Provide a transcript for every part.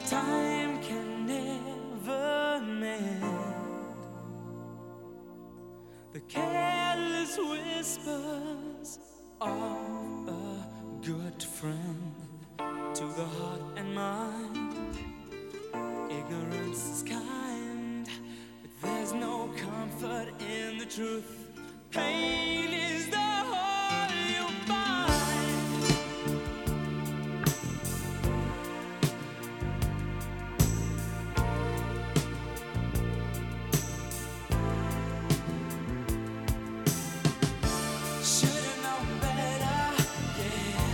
Time can never mend the careless whispers of a good friend to the heart and mind. Ignorance is kind, but there's no comfort in the truth. Pain is the whole you find. Should've known better, yeah.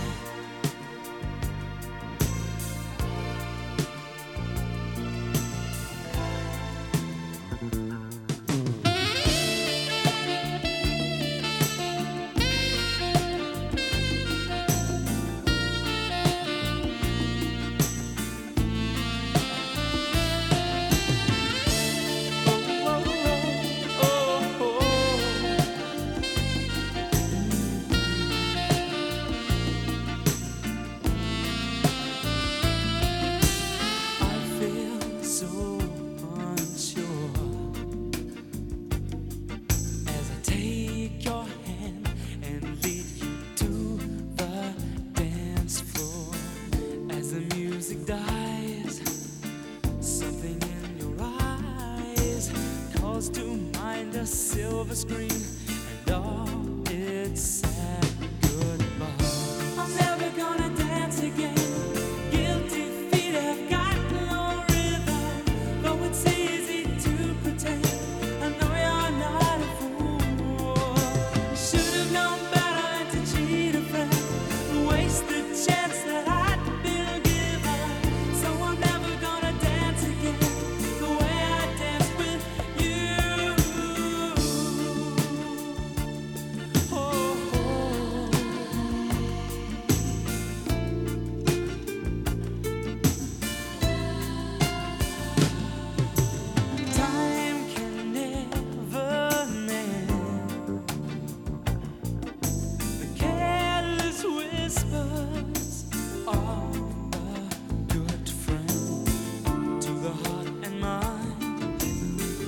To mind a silver screen and all its sad goodbye. I'm never gonna dance again. Guilty feet have got no rhythm. Though it's easy to pretend, I know you're not a fool. Should've known better than to cheat a friend, waste the chance that I'd been given. So I'm never gonna dance again the way I danced with you.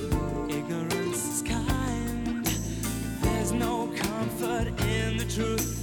Ignorance is kind, there's no comfort in the truth.